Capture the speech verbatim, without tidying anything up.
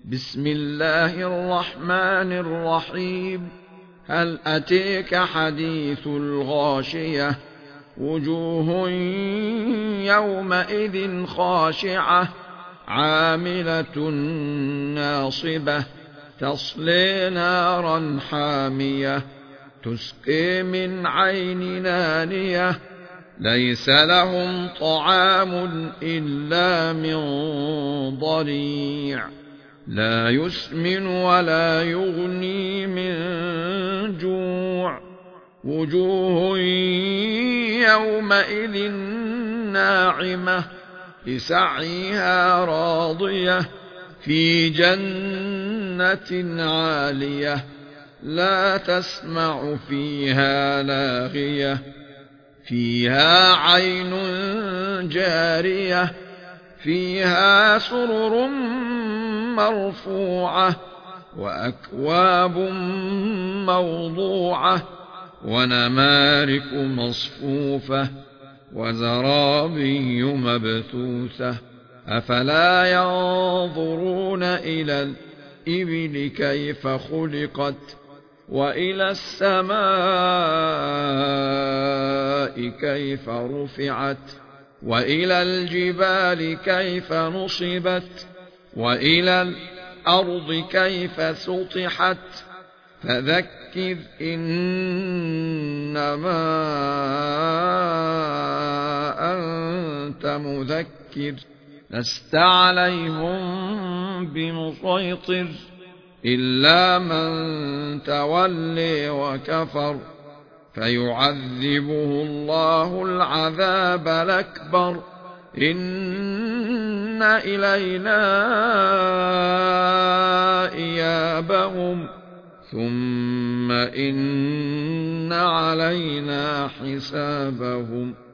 بسم الله الرحمن الرحيم. هل أتيك حديث الغاشية؟ وجوه يومئذ خاشعة عاملة ناصبة تصلي نارا حامية تسقي من عين نانية ليس لهم طعام إلا من ضريع لا يسمن ولا يغني من جوع. وجوه يومئذ ناعمة لسعيها راضية في جنة عالية لا تسمع فيها لاغية فيها عين جارية فيها سرر مرفوعة وأكواب موضوعة ونمارق مصفوفة وزرابي مبثوثة أفلا ينظرون إلى الإبل كيف خلقت وإلى السماء كيف رفعت وإلى الجبال كيف نصبت وإلى الأرض كيف سطحت فذكر إنما أنت مذكر لست عليهم بمسيطر إلا من تولي وكفر فيعذبه الله العذاب الأكبر إن إلينا إيابهم ثم إن علينا حسابهم.